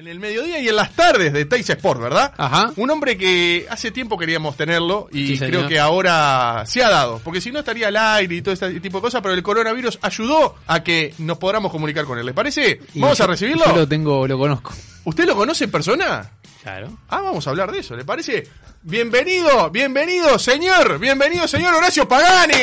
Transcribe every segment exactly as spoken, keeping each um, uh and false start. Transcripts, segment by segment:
En el mediodía y en las tardes de Teis Sport, ¿verdad? Ajá. Un hombre que hace tiempo queríamos tenerlo y Sí, creo que ahora se ha dado, porque si no estaría al aire y todo este tipo de cosas, pero el coronavirus ayudó a que nos podamos comunicar con él. ¿Le parece? Y ¿Vamos yo, a recibirlo? Yo lo tengo, lo conozco. ¿Usted lo conoce en persona? Claro. Ah, vamos a hablar de eso, ¿le parece? Bienvenido, bienvenido, señor, bienvenido, señor Horacio Pagani.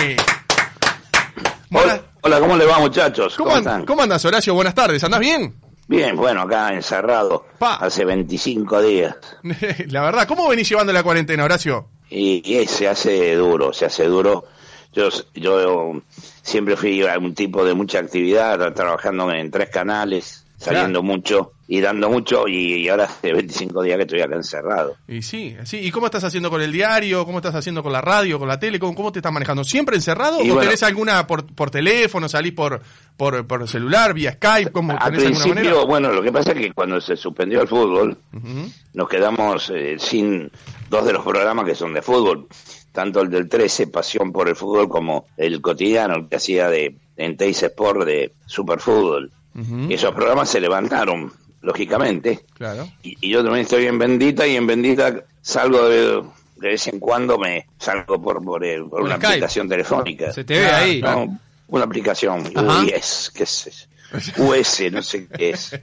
Hola, hola, ¿cómo le va, muchachos? ¿Cómo, ¿Cómo and- están? ¿Cómo andas, Horacio? Buenas tardes, ¿andás bien? Bien, bueno, acá encerrado Pa. hace veinticinco días. La verdad, ¿cómo venís llevando la cuarentena, Horacio? Y, y se hace duro, se hace duro. Yo, yo siempre fui un tipo de mucha actividad, trabajando en tres canales, saliendo Claro. mucho y dando mucho, y, y ahora hace veinticinco días que estoy acá encerrado. Y sí, sí. ¿Y cómo estás haciendo con el diario? ¿Cómo estás haciendo con la radio, con la tele? ¿Cómo, cómo te estás manejando? ¿Siempre encerrado Y o bueno, tenés alguna por, por teléfono, salís por, por, por celular, vía Skype? ¿Cómo, Al ¿Tenés alguna manera? principio, bueno, lo que pasa es que cuando se suspendió el fútbol, Ujú. nos quedamos eh, sin dos de los programas que son de fútbol, tanto el del trece, Pasión por el Fútbol, como el cotidiano, el que hacía de en Teis Sport de Superfútbol. Ujú. Esos programas se levantaron, lógicamente, Claro. y, y yo también estoy en Bendita, y en Bendita salgo de, de vez en cuando, me salgo por, por, el- por una Skype. aplicación telefónica. Se te ve Claro, ahí. No, una aplicación, Ajá. U S, ¿qué es eso? U S, no sé qué es.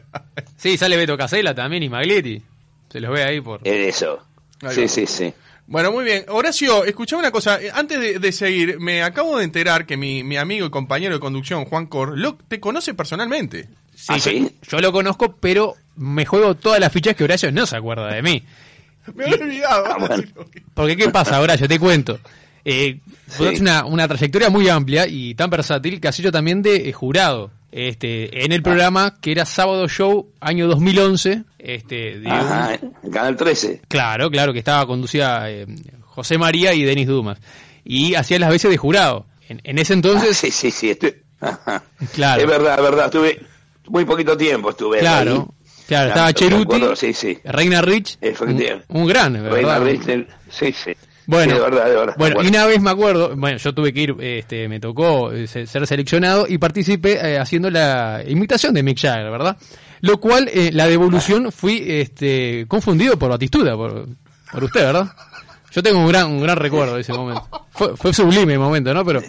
Sí, sale Beto Casella también y Maglietti. Se los ve ahí por... Es eso. Ahí Sí, va. sí, sí. Bueno, muy bien. Horacio, escuchame una cosa. Eh, Antes de, de seguir, me acabo de enterar que mi, mi amigo y compañero de conducción, Juan Cor, lo, te conoce personalmente. Sí, ¿Ah, sí? Yo lo conozco, pero me juego todas las fichas que Horacio no se acuerda de mí. Me había olvidado. Ah, bueno. Porque, ¿qué pasa, Horacio? Te cuento. Eh, Sí. vos tenés una, una trayectoria muy amplia y tan versátil que así yo también de eh, jurado. Este, en el programa que era Sábado Show, año dos mil once. Este, de un- Ajá, en Canal trece. Claro, claro, que estaba conducida eh, José María y Denis Dumas. Y hacía las veces de jurado. En, en ese Ah, entonces, sí, sí, sí. Estoy... Ajá. Claro. Es verdad, es verdad. Estuve muy poquito tiempo. Estuve claro, ahí. claro, Me estaba Cheruti, acuerdo, sí, sí. Reina Rich, un, Efectivamente. un gran, ¿verdad? Reina Rich, sí, sí. Bueno, Sí, de verdad, de verdad. bueno, y una vez me acuerdo, bueno, yo tuve que ir, este, me tocó eh, se- ser seleccionado y participé eh, haciendo la imitación de Mick Jagger, ¿verdad? Lo cual, eh, la devolución fui, este, confundido por Batistuta, por, por usted, ¿verdad? Yo tengo un gran, un gran recuerdo de ese momento. Fue, fue sublime el momento, ¿no? Pero,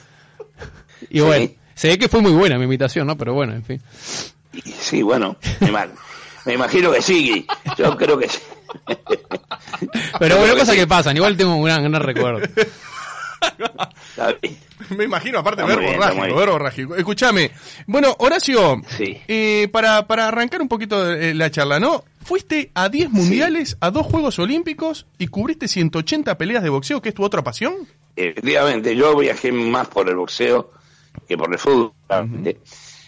y Sí. bueno, se ve que fue muy buena mi imitación, ¿no? Pero bueno, en fin. Y- Sí, bueno, me, ima- me imagino que sí. Yo creo que sí. Pero Yo bueno, creo que cosas sí. que pasan, igual tengo un gran, gran recuerdo. Está bien. Me imagino, aparte, Está muy verbo bien, está rágico, muy bien. verbo rágico. Escuchame. Bueno, Horacio, Sí. eh, para, para arrancar un poquito eh, la charla, ¿no? Fuiste a diez mundiales, a dos Juegos Olímpicos y cubriste ciento ochenta peleas de boxeo, que es tu otra pasión. Efectivamente, yo viajé más por el boxeo que por el fútbol, claramente,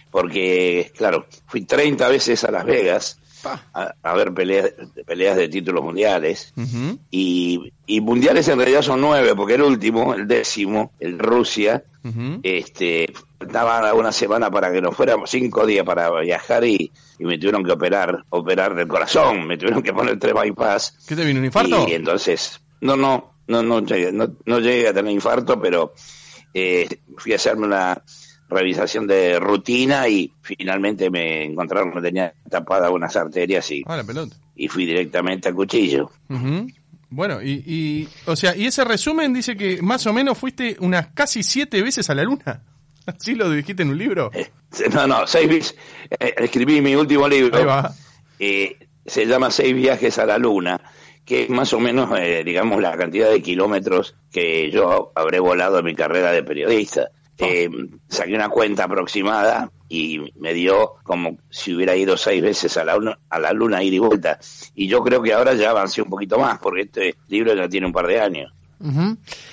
porque, claro, fui treinta veces a Las Vegas Pa. a, a ver peleas, peleas de títulos mundiales, Ujú. y, y mundiales en realidad son nueve, porque el último, el décimo, el Rusia, Ujú. este, faltaba una semana para que nos fuéramos, cinco días para viajar, y, y me tuvieron que operar, operar del corazón, me tuvieron que poner tres bypass. ¿Qué te vino, un infarto? Y entonces, no, no, no, no llegué, no, no llegué a tener infarto, pero eh, fui a hacerme una revisación de rutina y finalmente me encontraron que tenía tapadas unas arterias, y, Ah, la pelota. y fui directamente al cuchillo. Ujú. Bueno, y, y, o sea, y ese resumen dice que más o menos fuiste unas casi siete veces a la luna. ¿Así lo dijiste en un libro? Eh, no, no, seis veces, eh, escribí mi último libro, Ahí va. eh, se llama Seis viajes a la luna, que es más o menos, eh, digamos, la cantidad de kilómetros que yo habré volado en mi carrera de periodista. Eh, saqué una cuenta aproximada y me dio como si hubiera ido seis veces a la, luna, a la luna ida y vuelta. Y yo creo que ahora ya avancé un poquito más, porque este libro ya tiene un par de años. Ujú.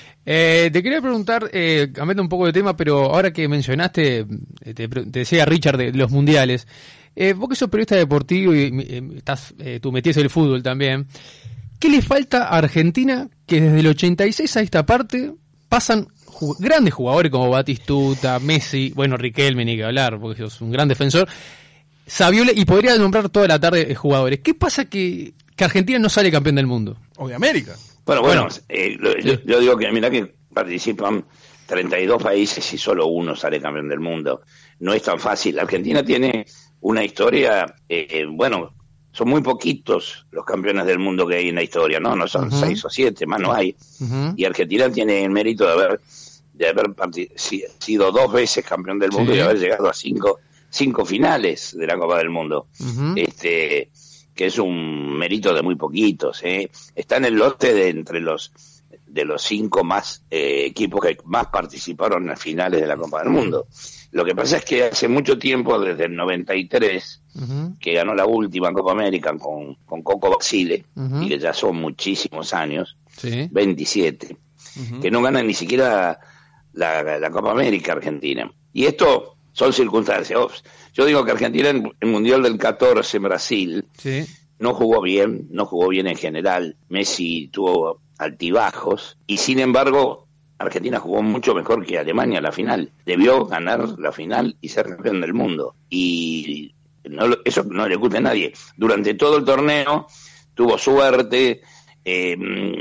Eh, te quería preguntar, eh, cambiando un poco de tema, pero ahora que mencionaste, eh, te, pre- te decía Richard de los mundiales, eh, vos que sos periodista deportivo y eh, estás, eh, tú metías el fútbol también, ¿qué le falta a Argentina que desde el ochenta y seis a esta parte pasan ju- grandes jugadores como Batistuta, Messi, bueno, Riquelme ni que hablar, porque sos un gran defensor, Saviola, y podría nombrar toda la tarde eh, jugadores? ¿Qué pasa que, que Argentina no sale campeón del mundo? O de América. Bueno, bueno, Bueno. eh, lo- yo, yo digo que mira que participan treinta y dos países y solo uno sale campeón del mundo. No es tan fácil. Argentina tiene una historia, eh, eh, bueno, son muy poquitos los campeones del mundo que hay en la historia, ¿no? No son uh-huh. seis o siete, más no hay. Uh-huh. Y Argentina tiene el mérito de haber de haber partic- sido dos veces campeón del mundo sí. y de haber llegado a cinco, cinco finales de la Copa del Mundo. Uh-huh. Este, que es un mérito de muy poquitos, ¿eh? Está en el lote de entre los de los cinco más eh, equipos que más participaron en las finales de la Copa del Mundo. Lo que pasa es que hace mucho tiempo, desde el noventa y tres, uh-huh. que ganó la última Copa América con, con Coco Basile, uh-huh. y que ya son muchísimos años, sí. veintisiete, uh-huh. que no ganan ni siquiera la, la, la Copa América Argentina. Y esto son circunstancias. Yo digo que Argentina en el Mundial del catorce en Brasil sí. no jugó bien, no jugó bien en general. Messi tuvo altibajos y sin embargo Argentina jugó mucho mejor que Alemania la final. Debió ganar la final y ser campeón del mundo. Y no, eso no le oculta a nadie. Durante todo el torneo tuvo suerte eh,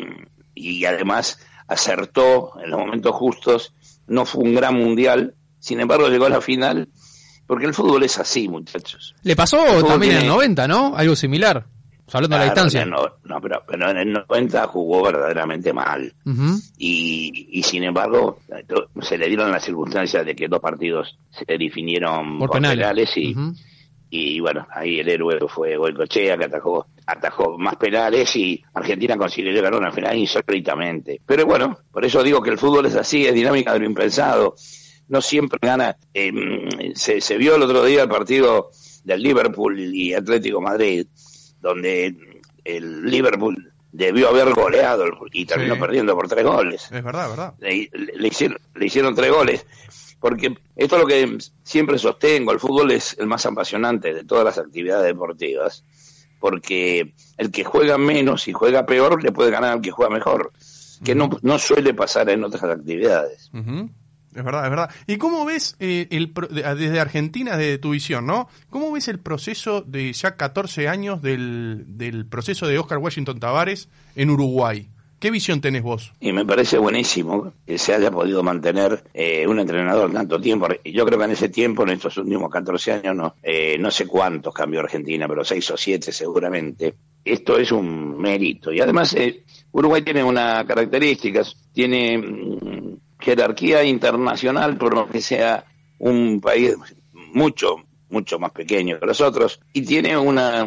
y además acertó en los momentos justos. No fue un gran mundial, sin embargo llegó a la final, porque el fútbol es así, muchachos. Le pasó también tiene... en el noventa, ¿no? Algo similar. Hablando claro, de la distancia. No, no pero, pero en el noventa jugó verdaderamente mal. Uh-huh. Y, y sin embargo, se le dieron las circunstancias de que dos partidos se definieron por, por penales. penales y, uh-huh. y bueno, ahí el héroe fue Goicoechea, que atajó, atajó más penales y Argentina consiguió ganar una final insólitamente. Pero bueno, por eso digo que el fútbol es así, es dinámica de lo impensado. No siempre gana. Eh, se, se vio el otro día el partido del Liverpool y Atlético Madrid, donde el Liverpool debió haber goleado y terminó sí. perdiendo por tres goles. Es verdad, verdad. Le, le, hicieron, le hicieron tres goles. Porque esto es lo que siempre sostengo, el fútbol es el más apasionante de todas las actividades deportivas, porque el que juega menos y juega peor le puede ganar al que juega mejor, que uh-huh. no, no suele pasar en otras actividades. Uh-huh. Es verdad, es verdad. ¿Y cómo ves eh, el desde Argentina, desde tu visión, ¿no? ¿Cómo ves el proceso de ya catorce años del, del proceso de Oscar Washington Tabárez en Uruguay? ¿Qué visión tenés vos? Y me parece buenísimo que se haya podido mantener eh, un entrenador tanto tiempo. Yo creo que en ese tiempo, en estos últimos catorce años, no, eh, no sé cuántos cambió Argentina, pero seis o siete seguramente. Esto es un mérito. Y además eh, Uruguay tiene una característica, tiene mm, jerarquía internacional, por lo que sea un país mucho, mucho más pequeño que los otros, y tiene una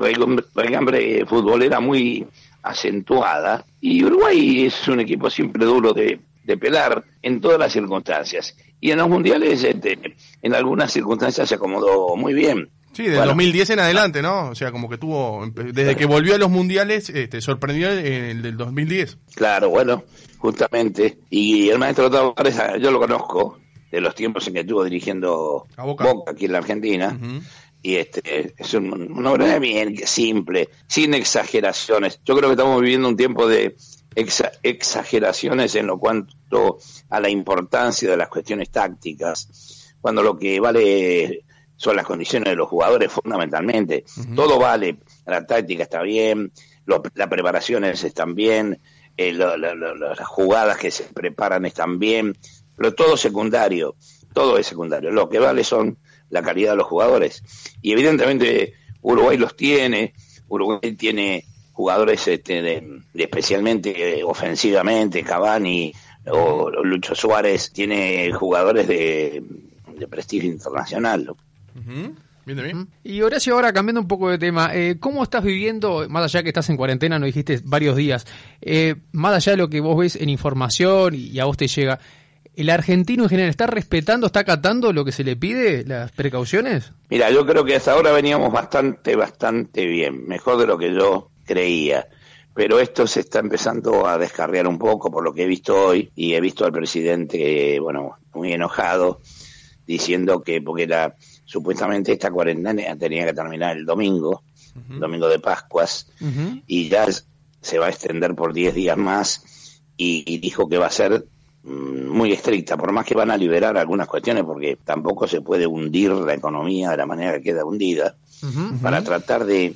regambre futbolera muy acentuada, y Uruguay es un equipo siempre duro de, de pelar en todas las circunstancias, y en los mundiales este, en algunas circunstancias se acomodó muy bien. Sí, del bueno, dos mil diez en adelante, ¿no? O sea, como que tuvo, desde que volvió a los mundiales, este, sorprendió el, el del dos mil diez. Claro, bueno, justamente, y el maestro Tavares, yo lo conozco de los tiempos en que estuvo dirigiendo a Boca. Boca aquí en la Argentina, uh-huh. y este es un, una obra de bien simple, sin exageraciones. Yo creo que estamos viviendo un tiempo de exa, exageraciones en lo cuanto a la importancia de las cuestiones tácticas, cuando lo que vale son las condiciones de los jugadores fundamentalmente. Uh-huh. Todo vale, la táctica está bien, lo, las preparaciones están bien, eh, lo, lo, lo, las jugadas que se preparan están bien, pero todo secundario, todo es secundario. Lo que vale son la calidad de los jugadores. Y evidentemente Uruguay los tiene, Uruguay tiene jugadores este, de, de especialmente eh, ofensivamente, Cavani o, o Lucho Suárez, tiene jugadores de, de prestigio internacional. Uh-huh. Bien, bien. Y Horacio, ahora cambiando un poco de tema, eh, ¿cómo estás viviendo, más allá que estás en cuarentena, nos dijiste varios días, eh, más allá de lo que vos ves en información y, y a vos te llega, ¿el argentino en general está respetando, está acatando lo que se le pide, las precauciones? Mira, yo creo que hasta ahora veníamos bastante, bastante bien, mejor de lo que yo creía. Pero esto se está empezando a descarriar un poco por lo que he visto hoy, y he visto al presidente, bueno, muy enojado, diciendo que porque la supuestamente esta cuarentena tenía que terminar el domingo, uh-huh. el domingo de Pascuas, uh-huh. y ya se va a extender por diez días más, y, y dijo que va a ser mm, muy estricta, por más que van a liberar algunas cuestiones, porque tampoco se puede hundir la economía de la manera que queda hundida, uh-huh. para tratar de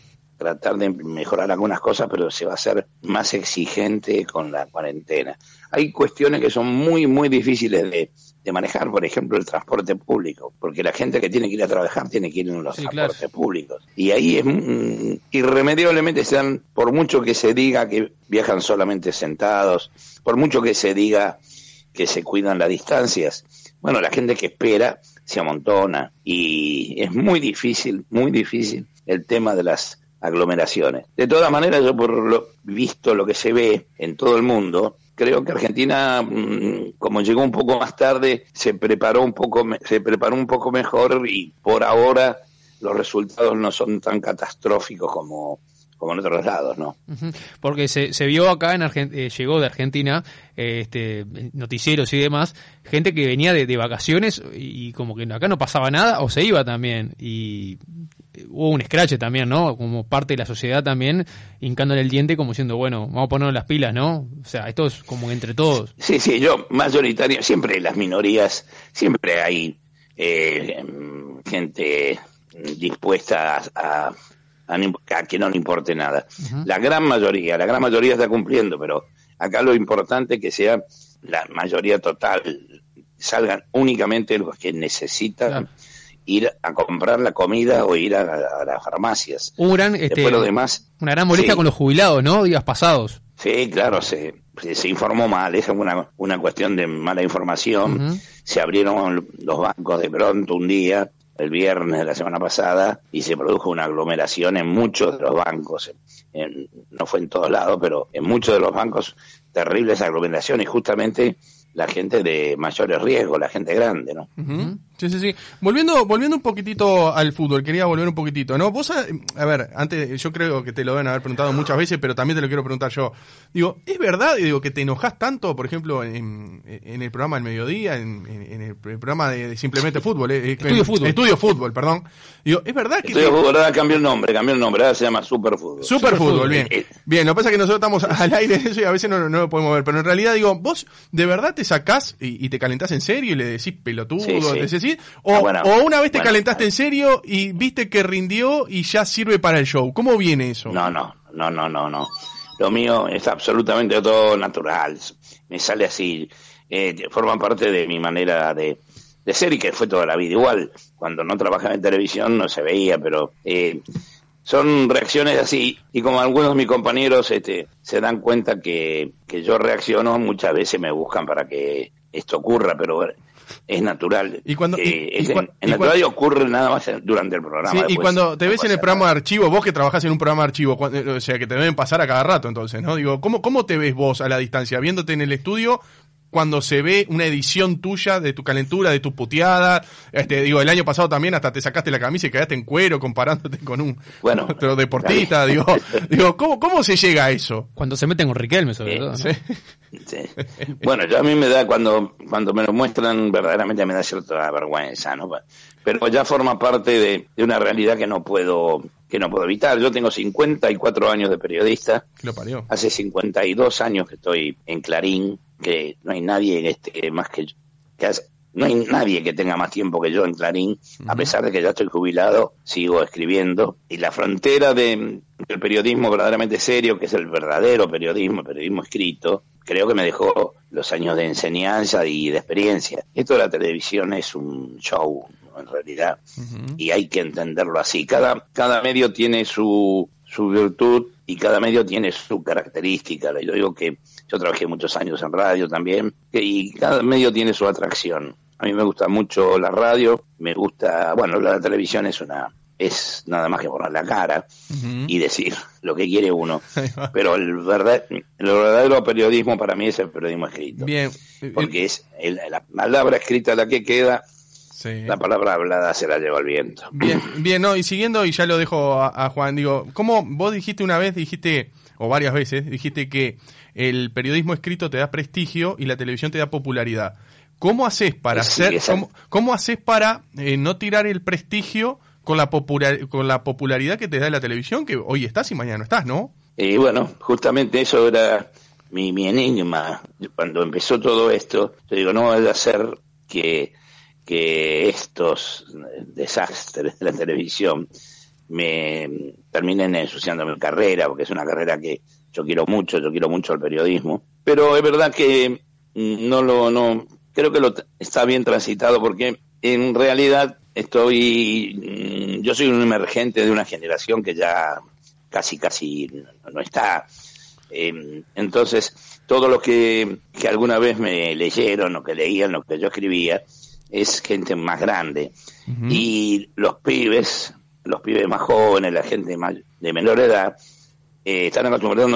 tratar de mejorar algunas cosas, pero se va a hacer más exigente con la cuarentena. Hay cuestiones que son muy, muy difíciles de, de manejar, por ejemplo, el transporte público, porque la gente que tiene que ir a trabajar tiene que ir en los sí, transportes claro. públicos. Y ahí es mm, irremediablemente, se dan, por mucho que se diga que viajan solamente sentados, por mucho que se diga que se cuidan las distancias, bueno, la gente que espera se amontona y es muy difícil, muy difícil el tema de las aglomeraciones. De todas maneras, yo por lo visto lo que se ve en todo el mundo, creo que Argentina, como llegó un poco más tarde, se preparó un poco, se preparó un poco mejor y por ahora los resultados no son tan catastróficos como como en otros lados, ¿no? Uh-huh. Porque se, se vio acá en Argentina, eh, llegó de Argentina, eh, este, noticieros y demás, gente que venía de, de vacaciones y, y como que acá no pasaba nada o se iba también y hubo un escrache también, ¿no? Como parte de la sociedad también, hincándole el diente como diciendo, bueno, vamos a ponernos las pilas, ¿no? O sea, esto es como entre todos. Sí, sí, yo mayoritario, siempre las minorías, siempre hay eh, gente dispuesta a, a A, a que no le importe nada. Uh-huh. La gran mayoría, la gran mayoría está cumpliendo, pero acá lo importante es que sea la mayoría total, salgan únicamente los que necesitan claro. ir a comprar la comida o ir a, a, a las farmacias. Un gran, este, Después lo demás, una gran molestia sí. con los jubilados, ¿no? Días pasados. Sí, claro, se, se, se informó mal, esa es una, una cuestión de mala información. Uh-huh. Se abrieron los bancos de pronto un día, el viernes de la semana pasada, y se produjo una aglomeración en muchos de los bancos, en, no fue en todos lados, pero en muchos de los bancos, terribles aglomeraciones, justamente la gente de mayores riesgos, la gente grande, ¿no? Uh-huh. Sí, sí, sí. Volviendo, volviendo un poquitito al fútbol, quería volver un poquitito, ¿no? Vos, a, a ver, antes, yo creo que te lo deben haber preguntado muchas veces, pero también te lo quiero preguntar yo. Digo, ¿es verdad, digo, que te enojás tanto, por ejemplo, en, en el programa del mediodía, en, en el programa de, de Simplemente Fútbol? Eh, Estudio en, Fútbol. Estudio Fútbol, perdón. Digo, ¿es verdad que... Estudio te... Fútbol, ahora cambió el nombre, cambió el nombre, ahora se llama Super Fútbol. Super, Super Fútbol, bien. Eh, bien, lo que pasa es que nosotros estamos al aire de eso y a veces no, no lo podemos ver, pero en realidad, digo, vos de verdad te sacás y, y te calentás en serio y le decís pelotudo, sí, sí. te decís, o, ah, bueno, o una vez te bueno, calentaste en serio y viste que rindió y ya sirve para el show. ¿Cómo viene eso? No, no, no, no, no, no. Lo mío es absolutamente todo natural. Me sale así. Eh, forman parte de mi manera de, de ser y que fue toda la vida. Igual, cuando no trabajaba en televisión no se veía, pero eh, son reacciones así. Y como algunos de mis compañeros este, se dan cuenta que, que yo reacciono, muchas veces me buscan para que esto ocurra, pero es natural. Y cuando eh, y, es y, en, en y natural cuando, y ocurre nada más durante el programa. Sí, después, y cuando te ves no en el programa nada. de archivo, vos que trabajás en un programa de archivo, cuando, o sea, que te deben pasar a cada rato, entonces, ¿no? Digo, ¿cómo, cómo te ves vos a la distancia, viéndote en el estudio cuando se ve una edición tuya de tu calentura, de tu puteada? Este, digo, el año pasado también hasta te sacaste la camisa y quedaste en cuero comparándote con un bueno, otro deportista. Digo, digo ¿cómo, ¿cómo se llega a eso? Cuando se meten con Riquelme, sobre eh, todo, ¿no? ¿Sí? Sí. Bueno, yo a mí me da, cuando cuando me lo muestran, verdaderamente me da cierta vergüenza, ¿no? Pero ya forma parte de, de una realidad que no puedo que no puedo evitar. Yo tengo cincuenta y cuatro años de periodista. Lo parió. Hace cincuenta y dos años que estoy en Clarín, que no hay nadie este más que yo, que hace, no hay nadie que tenga más tiempo que yo en Clarín, uh-huh. A pesar de que ya estoy jubilado, sigo escribiendo. Y la frontera de, del periodismo verdaderamente serio, que es el verdadero periodismo, el periodismo escrito, creo que me dejó los años de enseñanza y de experiencia. Esto de la televisión es un show, en realidad, uh-huh. Y hay que entenderlo así. Cada, cada medio tiene su, su virtud y cada medio tiene su característica. Yo digo que yo trabajé muchos años en radio también, y cada medio tiene su atracción. A mí me gusta mucho la radio, me gusta, bueno, la televisión es una, es nada más que poner la cara, uh-huh. Y decir lo que quiere uno. Pero el verdad, el verdadero periodismo para mí es el periodismo escrito. Bien. Porque es el, la palabra escrita la que queda. Sí. La palabra hablada se la lleva el viento. Bien, bien, no, y siguiendo, y ya lo dejo a, a Juan, digo, ¿cómo vos dijiste una vez, dijiste, o varias veces, dijiste que el periodismo escrito te da prestigio y la televisión te da popularidad? ¿Cómo haces para sí, hacer, cómo, cómo haces para eh, no tirar el prestigio con la popular, con la popularidad que te da la televisión, que hoy estás y mañana no estás, ¿no? Y bueno, justamente eso era mi, mi enigma. Cuando empezó todo esto, yo digo, no vaya a ser que que estos desastres de la televisión me terminen ensuciando mi carrera, porque es una carrera que yo quiero mucho, yo quiero mucho el periodismo, pero es verdad que no lo, no, creo que lo está bien transitado, porque en realidad estoy, yo soy un emergente de una generación que ya casi, casi no está, eh, entonces todo lo que, que alguna vez me leyeron, lo que leían, lo que yo escribía, es gente más grande, uh-huh. y los pibes, los pibes más jóvenes, la gente más de menor edad, eh, están acostumbrados,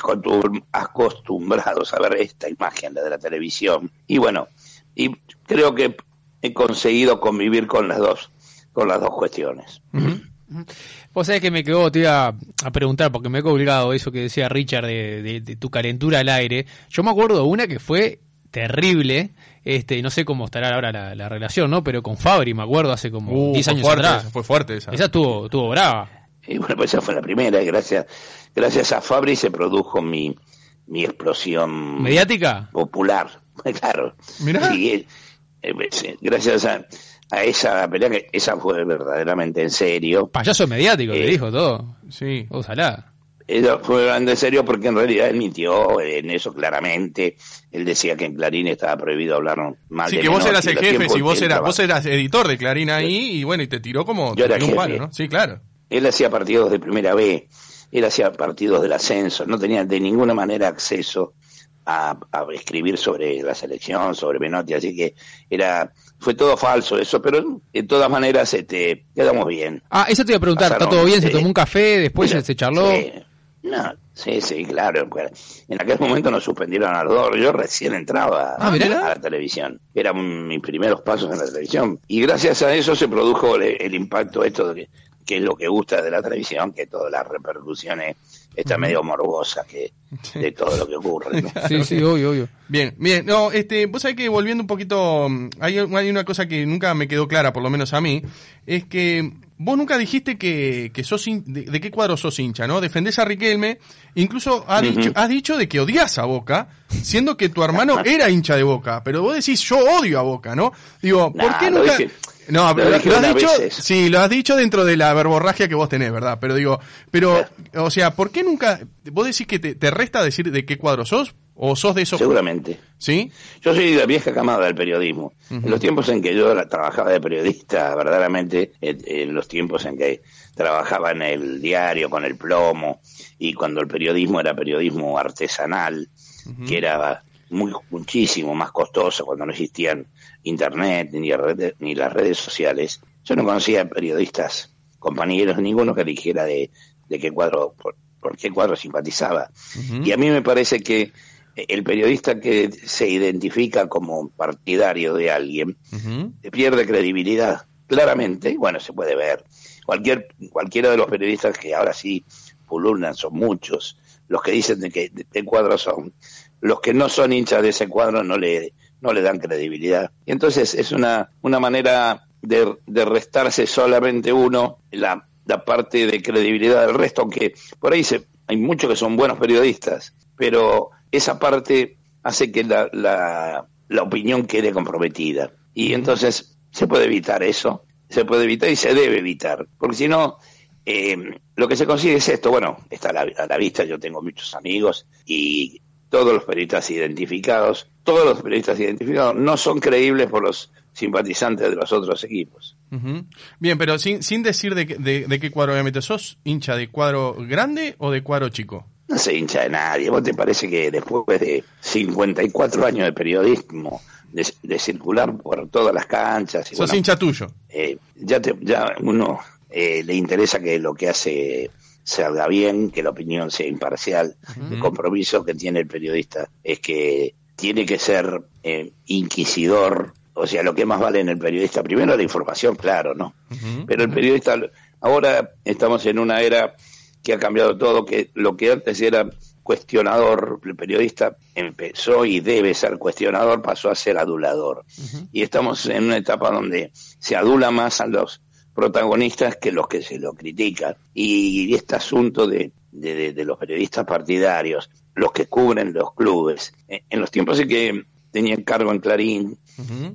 acostumbrados a ver esta imagen, la de la televisión, y bueno, y creo que he conseguido convivir con las dos, con las dos cuestiones. Uh-huh. Uh-huh. Vos sabés que me quedó, te iba a preguntar, porque me he obligado eso que decía Richard de, de, de tu calentura al aire. Yo me acuerdo de una que fue terrible, este, no sé cómo estará ahora la, la relación, ¿no? Pero con Fabri, me acuerdo, hace como uh, diez años fuerte, atrás. Esa, fue fuerte esa. Esa estuvo, estuvo brava. Y bueno, pues esa fue la primera, y gracias, gracias a Fabri se produjo mi, mi explosión mediática popular. Claro. Mirá. Sí, eh, eh, gracias a, a esa pelea, que esa fue verdaderamente en serio. Payaso mediático, eh, te dijo todo. Sí. Ojalá. Eso fue grande en serio, porque en realidad él mintió en eso claramente. Él decía que en Clarín estaba prohibido hablar mal sí, de que vos eras el jefe, si vos, era, traba... vos eras editor de Clarín ahí, y bueno, y te tiró como Yo era un jefe. palo, ¿no? Sí, claro. Él hacía partidos de primera B, él hacía partidos del ascenso, no tenía de ninguna manera acceso a, a escribir sobre la selección, sobre Menotti, así que era fue todo falso eso, pero de todas maneras este, quedamos bien. Ah, eso te iba a preguntar, Pasaron, ¿está todo bien? ¿Se tomó un café? ¿Después mira, se charló? Sí, no, sí, sí, claro. En aquel momento nos suspendieron a los dos. Yo recién entraba ah, a, a la televisión. Eran mis primeros pasos en la televisión. Y gracias a eso se produjo el, el impacto esto de que, que es lo que gusta de la televisión, que todas las repercusiones está medio morbosa que de todo lo que ocurre, ¿no? Sí, sí, obvio, obvio. Bien, bien. No, este, vos sabés que volviendo un poquito, hay, hay una cosa que nunca me quedó clara, por lo menos a mí, es que vos nunca dijiste que, que sos in, de, de qué cuadro sos hincha, ¿no? Defendés a Riquelme, incluso has, uh-huh. dicho, has dicho de que odias a Boca, siendo que tu hermano era hincha de Boca, pero vos decís yo odio a Boca, ¿no? Digo, ¿por nah, qué nunca...? Dije... No, pero lo, lo has dicho, veces. sí, lo has dicho dentro de la verborragia que vos tenés, ¿verdad? Pero digo, pero, o sea, ¿por qué nunca, vos decís que te, te resta decir de qué cuadro sos? ¿O sos de esos? Seguramente. ¿Sí? Yo soy de la vieja camada del periodismo. Uh-huh. En los tiempos en que yo trabajaba de periodista, verdaderamente, en los tiempos en que trabajaba en el diario con el plomo, y cuando el periodismo era periodismo artesanal, uh-huh. que era muy muchísimo más costoso cuando no existían internet ni, red, ni las redes sociales, yo no conocía periodistas, compañeros, ninguno que dijera de, de qué cuadro, por, por qué cuadro simpatizaba. Uh-huh. Y a mí me parece que el periodista que se identifica como partidario de alguien uh-huh. pierde credibilidad, claramente. Bueno, se puede ver. Cualquier cualquiera de los periodistas que ahora sí pululan, son muchos, los que dicen de que de, de cuadro son, los que no son hinchas de ese cuadro no le no le dan credibilidad. Y entonces es una una manera de, de restarse solamente uno la, la parte de credibilidad del resto, aunque por ahí se, hay muchos que son buenos periodistas, pero esa parte hace que la, la, la opinión quede comprometida. Y entonces se puede evitar eso, se puede evitar y se debe evitar, porque si no, eh, lo que se consigue es esto. Bueno, está a la, a la vista, yo tengo muchos amigos y todos los periodistas identificados, todos los periodistas identificados no son creíbles por los simpatizantes de los otros equipos. Uh-huh. Bien, pero sin, sin decir de, de, de qué cuadro obviamente, ¿sos hincha de cuadro grande o de cuadro chico? No soy hincha de nadie. ¿Vos te parece que después de cincuenta y cuatro años de periodismo, de, de circular por todas las canchas... Y ¿Sos bueno, hincha tuyo? Eh, ya, te, ya uno eh, le interesa que lo que hace salga bien, que la opinión sea imparcial. Uh-huh. El compromiso que tiene el periodista es que tiene que ser eh, inquisidor. O sea, lo que más vale en el periodista, primero la información, claro, ¿no? Uh-huh. Pero el periodista, ahora estamos en una era que ha cambiado todo, que lo que antes era cuestionador, el periodista empezó y debe ser cuestionador, pasó a ser adulador. Uh-huh. Y estamos en una etapa donde se adula más a los protagonistas que los que se lo critican. Y este asunto de, de, de, de los periodistas partidarios, los que cubren los clubes, en los tiempos en que tenían cargo en Clarín, uh-huh.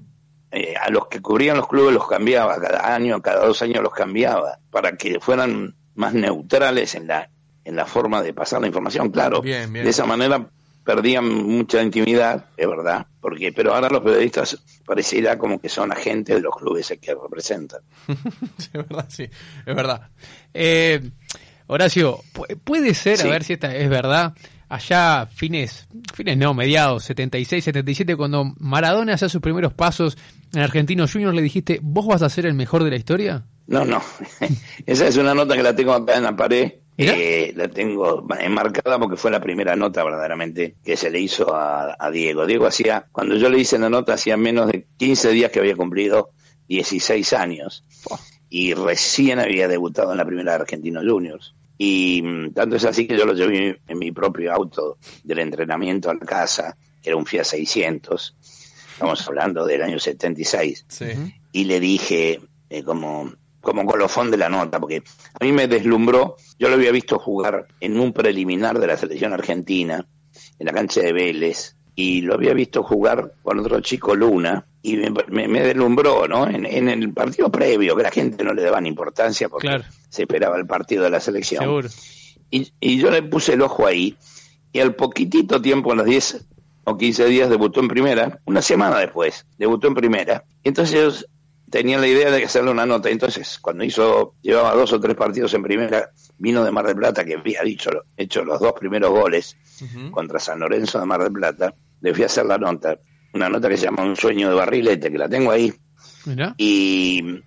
eh, a los que cubrían los clubes los cambiaba, cada año, cada dos años los cambiaba, para que fueran más neutrales en la en la forma de pasar la información, claro. Bien, bien. De esa manera perdían mucha intimidad, es verdad, porque pero ahora los periodistas pareciera como que son agentes de los clubes que representan. Es verdad, sí, es verdad. Eh, Horacio, pu- puede ser, Sí. a ver si esta es verdad, allá fines, fines no, mediados, setenta y seis, setenta y siete, cuando Maradona hacía sus primeros pasos en Argentinos Juniors, le dijiste, ¿vos vas a ser el mejor de la historia? No, no. Esa es una nota que la tengo acá en la pared. ¿Mirá? Eh, la tengo enmarcada porque fue la primera nota verdaderamente que se le hizo a, a Diego. Diego hacía, cuando yo le hice la nota, hacía menos de quince días que había cumplido dieciséis años. Y recién había debutado en la primera de Argentinos Juniors. Y mm, tanto es así que yo lo llevé en mi propio auto del entrenamiento a la casa, que era un Fiat seiscientos. Estamos hablando del año setenta y seis. Sí. Y le dije, eh, como, como colofón de la nota, porque a mí me deslumbró, yo lo había visto jugar en un preliminar de la selección argentina, en la cancha de Vélez, y lo había visto jugar con otro chico, Luna, y me, me, me deslumbró, ¿no? En, en el partido previo, que la gente no le daba ni importancia porque Claro. se esperaba el partido de la selección. Seguro. Y, y yo le puse el ojo ahí, y al poquitito tiempo, a los diez o quince días, debutó en primera, una semana después, debutó en primera. Entonces ellos tenían la idea de hacerle una nota. Entonces, cuando hizo, llevaba dos o tres partidos en primera, vino de Mar del Plata, que había dicho, hecho los dos primeros goles Uh-huh. contra San Lorenzo de Mar del Plata, le fui a hacer la nota, una nota que se llama Un sueño de barrilete, que la tengo ahí. Mirá. Y,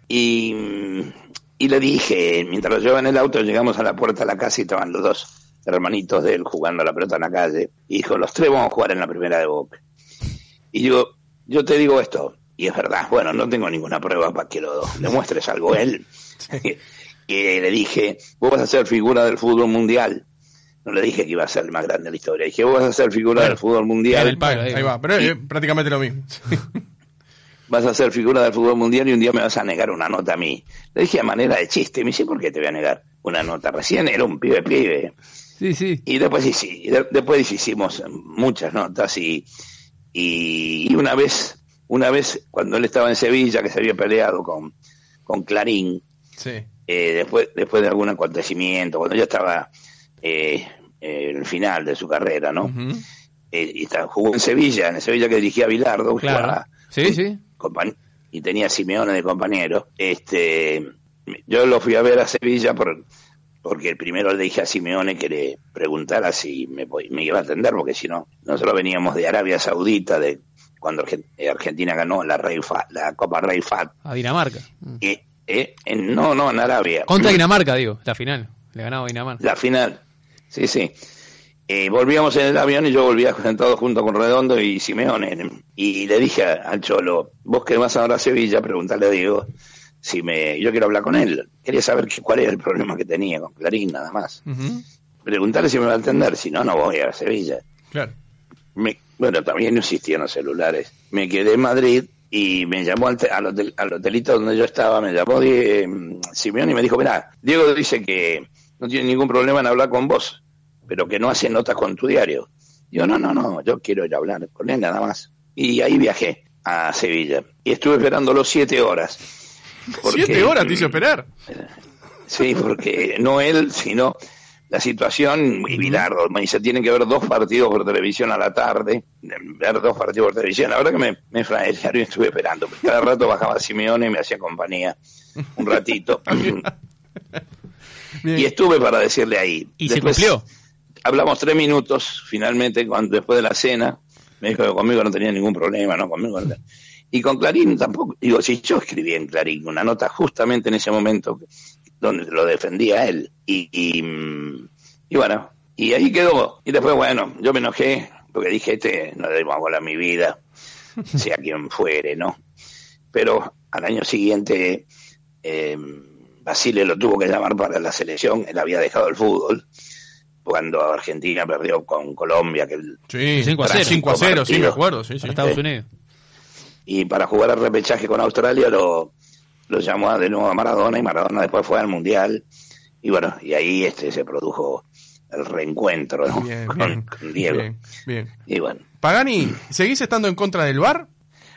y, y le dije, mientras lo llevaba en el auto, llegamos a la puerta de la casa y estaban los dos hermanitos de él jugando a la pelota en la calle. Y dijo, los tres vamos a jugar en la primera de Boca. Y yo, yo te digo esto, y es verdad, bueno, no tengo ninguna prueba para que lo demuestres algo él. Y le dije, vos vas a ser figura del fútbol mundial. No le dije que iba a ser el más grande de la historia. Dije, vos vas a ser figura Bueno, del fútbol mundial. el palo, Ahí va, pero es prácticamente lo mismo. Vas a ser figura del fútbol mundial y un día me vas a negar una nota a mí. Le dije a manera de chiste. Me dice, ¿por qué te voy a negar una nota? Recién era un pibe pibe. Sí, sí. Y después sí, sí, y de- después hicimos muchas notas y, y, y una vez, una vez cuando él estaba en Sevilla, que se había peleado con, con Clarín, Sí. eh, después, después de algún acontecimiento, cuando ya estaba eh, eh, en el final de su carrera, ¿no? Uh-huh. Eh, y está- jugó en Sevilla, en Sevilla que dirigía Bilardo, Claro. jugaba- Sí, sí. compañ- y tenía a Simeone de compañero. Este, yo lo fui a ver a Sevilla por, porque el primero le dije a Simeone que le preguntara si me, po- me iba a atender, porque si no, nosotros veníamos de Arabia Saudita, de cuando Argen- eh, Argentina ganó la, Rey Fa- la Copa Rey Fat. A Dinamarca. Mm. Y, eh, en- no, no, en Arabia. Contra Dinamarca, digo, la final. Le ganaba Dinamarca. La final, sí, sí. Eh, volvíamos en el avión y yo volvía sentado junto con Redondo y Simeone. Y le dije a- al Cholo, vos que vas ahora a Sevilla, preguntarle a Diego si me... Yo quiero hablar con él. Quería saber que, cuál era el problema que tenía con Clarín, nada más. Uh-huh. Preguntarle si me va a atender, si no, no voy a Sevilla. Claro. Me- bueno, también no existían los celulares. Me quedé en Madrid y me llamó al, te- al, hotel- al hotelito donde yo estaba, me llamó Die- eh, Simeone y me dijo, mirá, Diego dice que no tiene ningún problema en hablar con vos, pero que no hace notas con tu diario. Digo, no, no, no, yo quiero ir a hablar con él nada más. Y ahí viajé a Sevilla y estuve esperándolo siete horas. Porque- ¿Siete horas te hizo esperar? Sí, porque no él, sino la situación, y Bilardo me dice, tienen que ver dos partidos por televisión a la tarde, ver dos partidos por televisión. La verdad que me, me flagelaron y estuve esperando. Cada rato bajaba Simeone y me hacía compañía un ratito. Bien. Y estuve para decirle ahí. ¿Y se Después cumplió? Hablamos tres minutos, finalmente, cuando, después de la cena. Me dijo que conmigo no tenía ningún problema, ¿no? Conmigo no. Y con Clarín tampoco. Digo, si yo escribí en Clarín una nota justamente en ese momento donde lo defendía él. Y, y, mm, y bueno, y ahí quedó. Y después, bueno, yo me enojé porque dije, este no le debo bola a mi vida, sea quien fuere, ¿no? Pero al año siguiente, eh, Basile lo tuvo que llamar para la selección. Él había dejado el fútbol cuando Argentina perdió con Colombia, que el, Sí, cinco a cero. cinco a cero, sí, me Partido. acuerdo. Sí, sí. Para Estados Sí. Unidos. y para jugar al repechaje con Australia lo, lo llamó de nuevo a Maradona, y Maradona después fue al Mundial, y bueno, y ahí este se produjo el reencuentro, ¿no? Bien, con, bien, con Diego. bien, bien. Y bueno, Pagani, ¿seguís estando en contra del V A R?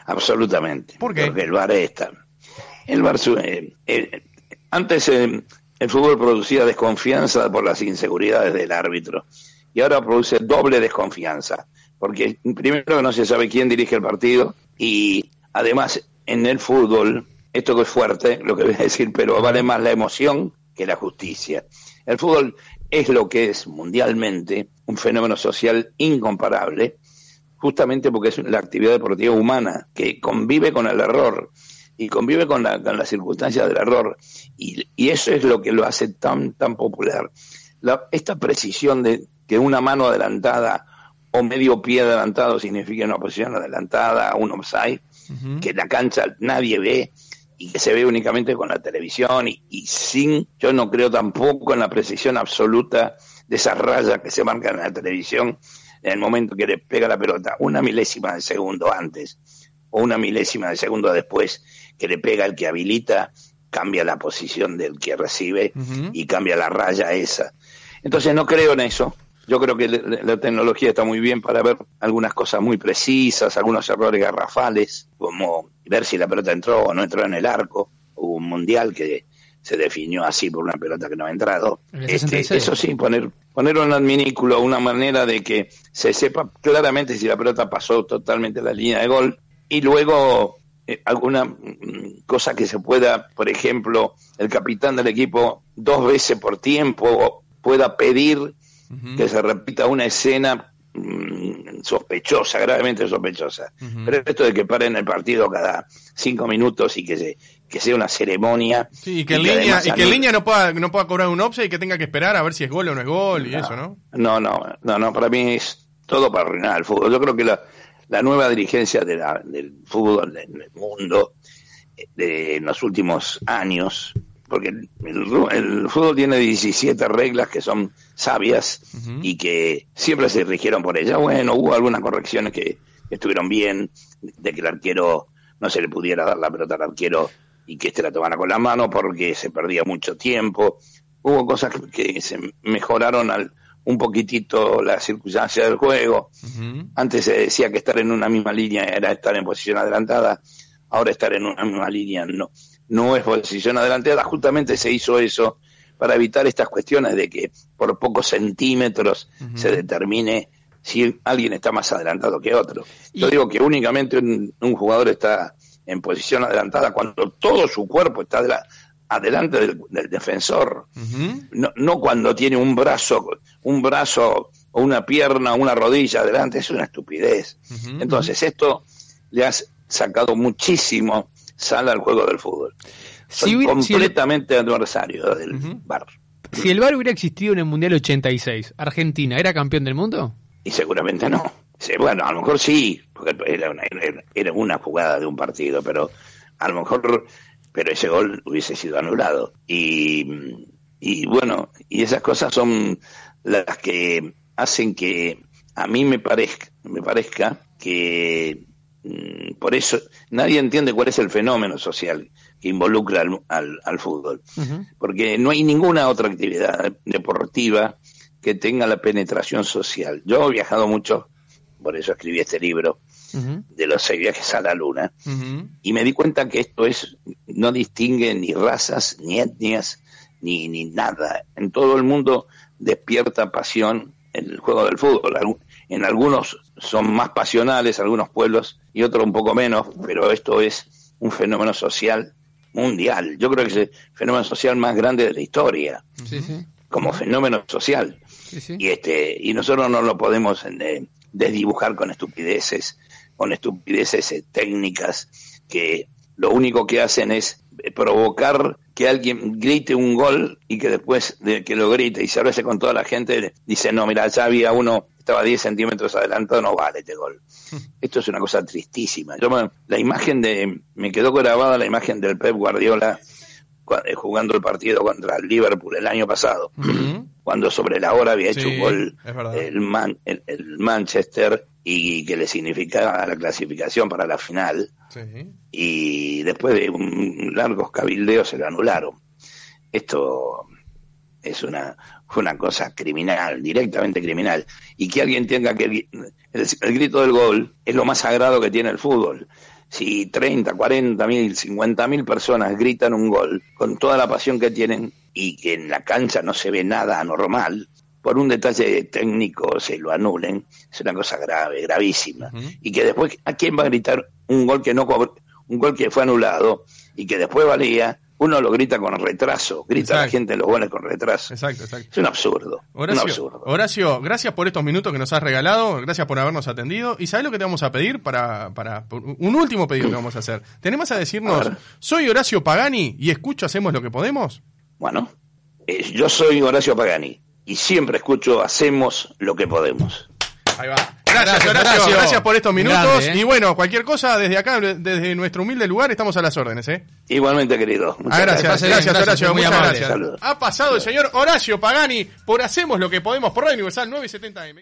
absolutamente. ¿Por qué? Porque el V A R está. El V A R, eh, eh, antes eh, el fútbol producía desconfianza por las inseguridades del árbitro y ahora produce doble desconfianza, porque primero no se sabe quién dirige el partido y además en el fútbol, esto que es fuerte, lo que voy a decir, pero vale más la emoción que la justicia. El fútbol es lo que es mundialmente un fenómeno social incomparable, justamente porque es la actividad deportiva humana que convive con el error y convive con la, con las circunstancias del error, y, y eso es lo que lo hace tan tan popular. La, esta precisión de que una mano adelantada o medio pie adelantado significa una posición adelantada, un offside, uh-huh. que la cancha nadie ve y que se ve únicamente con la televisión y, y sin, yo no creo tampoco en la precisión absoluta de esas rayas que se marcan en la televisión en el momento que le pega la pelota, una milésima de segundo antes o una milésima de segundo después que le pega el que habilita, cambia la posición del que recibe uh-huh. y cambia la raya esa. Entonces no creo en eso. Yo creo que le, la tecnología está muy bien para ver algunas cosas muy precisas, algunos errores garrafales, como ver si la pelota entró o no entró en el arco. Hubo un mundial que se definió así por una pelota que no ha entrado. Este, eso sí, poner poner un adminículo, una manera de que se sepa claramente si la pelota pasó totalmente la línea de gol. Y luego eh, alguna mm, cosa que se pueda, por ejemplo, el capitán del equipo dos veces por tiempo pueda pedir uh-huh. que se repita una escena mmm, sospechosa, gravemente sospechosa. Uh-huh. Pero esto de que paren el partido cada cinco minutos y que se que sea una ceremonia. Sí, y que en línea, y que en línea no pueda, no pueda cobrar un offside y que tenga que esperar a ver si es gol o no es gol y no, eso, ¿no? No, no, no, no, para mí es todo para arruinar el fútbol. Yo creo que la La nueva dirigencia de la, del fútbol en el mundo de, en los últimos años, porque el, el, el fútbol tiene diecisiete reglas que son sabias uh-huh. y que siempre se rigieron por ellas. Bueno, hubo algunas correcciones que, que estuvieron bien, de que el arquero no se le pudiera dar la pelota al arquero y que este la tomara con la mano porque se perdía mucho tiempo. Hubo cosas que, que se mejoraron al un poquitito la circunstancia del juego. Uh-huh. Antes se decía que estar en una misma línea era estar en posición adelantada, ahora estar en una misma línea no, no es posición adelantada. Justamente se hizo eso para evitar estas cuestiones de que por pocos centímetros uh-huh. se determine si alguien está más adelantado que otro. Y... Yo digo que únicamente un, un jugador está en posición adelantada cuando todo su cuerpo está de la adelante del, del defensor, uh-huh. no, no cuando tiene un brazo, un brazo o una pierna o una rodilla adelante, es una estupidez. Uh-huh. Entonces esto le ha sacado muchísimo sal al juego del fútbol. Soy si hubiera, completamente si el... adversario del uh-huh. V A R. Si el V A R hubiera existido en el Mundial ochenta y seis, ¿Argentina era campeón del mundo? Y seguramente no. Sí, bueno, a lo mejor sí, porque era una, era una jugada de un partido, pero a lo mejor... pero ese gol hubiese sido anulado. Y, y bueno, y esas cosas son las que hacen que a mí me parezca, me parezca que mmm, por eso nadie entiende cuál es el fenómeno social que involucra al, al, al fútbol. Uh-huh. Porque no hay ninguna otra actividad deportiva que tenga la penetración social. Yo he viajado mucho, por eso escribí este libro, Uh-huh. de los seis viajes a la luna, uh-huh. y me di cuenta que esto es no distingue ni razas, ni etnias, ni, ni nada. En todo el mundo despierta pasión en el juego del fútbol. En algunos son más pasionales, algunos pueblos, y otros un poco menos, pero esto es un fenómeno social mundial. Yo creo que es el fenómeno social más grande de la historia, sí, sí. como fenómeno social. Sí, sí. Y este y nosotros no lo podemos eh, desdibujar con estupideces, con estupideces técnicas que lo único que hacen es provocar que alguien grite un gol y que después de que lo grite y se abrace con toda la gente dice, no, mira, ya había uno, estaba diez centímetros adelantado, no vale este gol. Esto es una cosa tristísima. Yo, la imagen de, me quedó grabada la imagen del Pep Guardiola jugando el partido contra el Liverpool el año pasado, uh-huh. cuando sobre la hora había hecho sí, un gol el, Man, el, el Manchester y que le significaba la clasificación para la final, sí. y después de un largos cabildeos se lo anularon. Esto es una fue una cosa criminal, directamente criminal, y que alguien tenga que el, el grito del gol es lo más sagrado que tiene el fútbol. si treinta, cuarenta mil, cincuenta mil personas gritan un gol con toda la pasión que tienen y que en la cancha no se ve nada anormal, por un detalle técnico se lo anulen, es una cosa grave, gravísima. Uh-huh. Y que después, ¿a quién va a gritar un gol que no un gol que fue anulado y que después valía? Uno lo grita con retraso, grita exacto. a la gente los goles con retraso. Exacto, exacto. Es un absurdo, Horacio, un absurdo. Horacio, gracias por estos minutos que nos has regalado, gracias por habernos atendido. ¿Y sabes lo que te vamos a pedir? para, para Un último pedido que vamos a hacer. ¿Te animás a decirnos, a soy Horacio Pagani y escucho Hacemos lo que podemos? Bueno, eh, yo soy Horacio Pagani y siempre escucho Hacemos lo que podemos. Ahí va. Gracias, Horacio, Horacio. Gracias por estos minutos. Grande, ¿eh? Y bueno, cualquier cosa, desde acá, desde nuestro humilde lugar, estamos a las órdenes, ¿eh? Igualmente, querido. Ah, gracias, gracias, gracias, Horacio. Muchas amable. gracias. Saludos. Ha pasado el señor Horacio Pagani por Hacemos lo que podemos por Radio Universal novecientos setenta A M.